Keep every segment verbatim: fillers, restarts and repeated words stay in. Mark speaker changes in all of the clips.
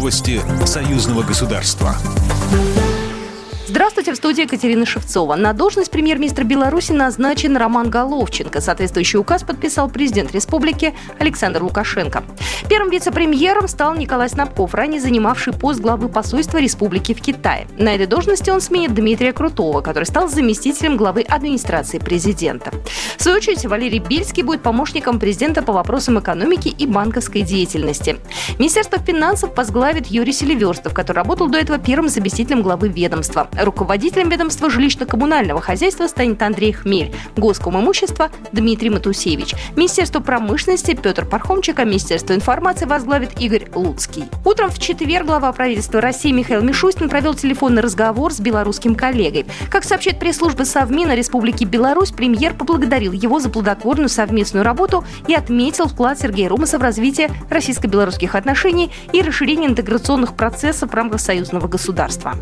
Speaker 1: Новости союзного государства.
Speaker 2: Здравствуйте, в студии Екатерина Шевцова. На должность премьер-министра Беларуси назначен Роман Головченко. Соответствующий указ подписал президент республики Александр Лукашенко. Первым вице-премьером стал Николай Снабков, ранее занимавший пост главы посольства республики в Китае. На этой должности он сменит Дмитрия Крутого, который стал заместителем главы администрации президента. В свою очередь, Валерий Бельский будет помощником президента по вопросам экономики и банковской деятельности. Министерство финансов возглавит Юрий Селиверстов, который работал до этого первым заместителем главы ведомства. Руководителем ведомства жилищно-коммунального хозяйства станет Андрей Хмель, Госкомимущество Дмитрий Матусевич, Министерство промышленности Петр Пархомчик, а Министерство информации возглавит Игорь Луцкий. Утром в четверг глава правительства России Михаил Мишустин провел телефонный разговор с белорусским коллегой. Как сообщает пресс-служба Совмина Республики Беларусь, премьер поблагодарил его за плодотворную совместную работу и отметил вклад Сергея Румаса в развитие российско-белорусских отношений и расширение интеграционных процессов в рамках союзного государства.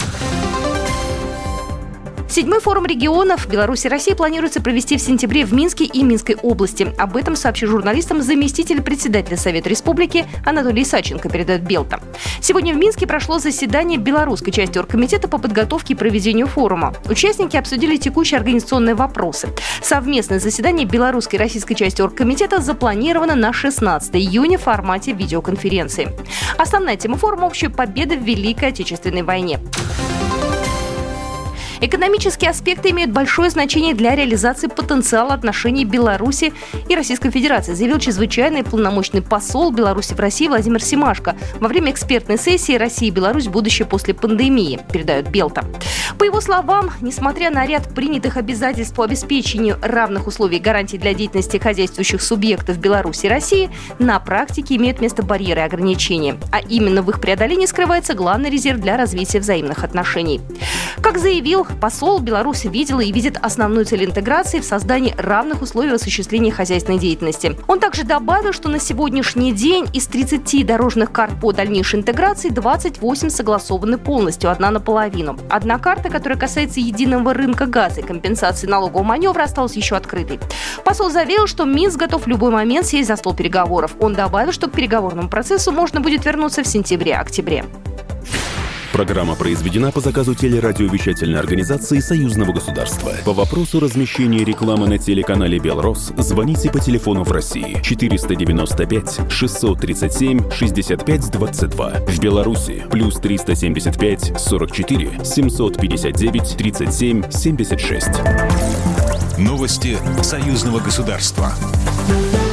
Speaker 2: Седьмой форум регионов Беларуси и России планируется провести в сентябре в Минске и Минской области. Об этом сообщил журналистам заместитель председателя Совета Республики Анатолий Исаченко, передает Белта. Сегодня в Минске прошло заседание белорусской части оргкомитета по подготовке и проведению форума. Участники обсудили текущие организационные вопросы. Совместное заседание белорусской и российской части оргкомитета запланировано на шестнадцатое июня в формате видеоконференции. Основная тема форума – общая победа в Великой Отечественной войне. Экономические аспекты имеют большое значение для реализации потенциала отношений Беларуси и Российской Федерации, заявил чрезвычайный полномочный посол Беларуси в России Владимир Семашко во время экспертной сессии «Россия и Беларусь. Будущее после пандемии», передает Белта. По его словам, несмотря на ряд принятых обязательств по обеспечению равных условий и гарантий для деятельности хозяйствующих субъектов Беларуси и России, на практике имеют место барьеры и ограничения. А именно в их преодолении скрывается главный резерв для развития взаимных отношений. Как заявил посол, Беларусь видела и видит основную цель интеграции в создании равных условий осуществления хозяйственной деятельности. Он также добавил, что на сегодняшний день из тридцати дорожных карт по дальнейшей интеграции двадцать восемь согласованы полностью, одна наполовину. Одна карта, которая касается единого рынка газа и компенсации налогового маневра, осталась еще открытой. Посол заверил, что Минск готов в любой момент сесть за стол переговоров. Он добавил, что к переговорному процессу можно будет вернуться в сентябре-октябре.
Speaker 3: Программа произведена по заказу телерадиовещательной организации Союзного государства. По вопросу размещения рекламы на телеканале «Белрос» звоните по телефону в России четыреста девяносто пять шестьсот тридцать семь шестьдесят пять двадцать два. В Беларуси плюс триста семьдесят пять сорок четыре семьсот пятьдесят девять тридцать семь семьдесят шесть.
Speaker 1: Новости союзного государства.